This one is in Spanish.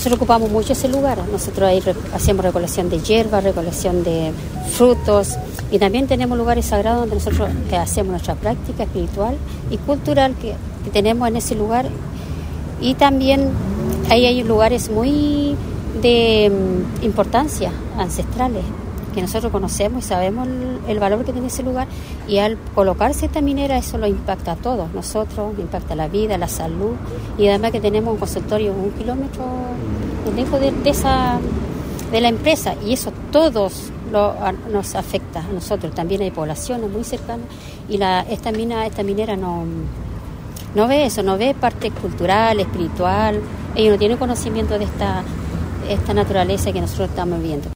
Nosotros ocupamos mucho ese lugar. Nosotros ahí hacemos recolección de hierbas, recolección de frutos y también tenemos lugares sagrados donde nosotros hacemos nuestra práctica espiritual y cultural que tenemos en ese lugar. Y también ahí hay lugares muy de importancia ancestrales que nosotros conocemos y sabemos el valor que tiene ese lugar, y al colocarse esta minera eso lo impacta a todos nosotros, impacta la vida, la salud, y además que tenemos un consultorio 1 kilómetro lejos de la empresa, y eso todos nos afecta a nosotros. También hay poblaciones muy cercanas y esta minera no ve eso, no ve parte cultural, espiritual. Ellos no tienen conocimiento de esta naturaleza que nosotros estamos viendo.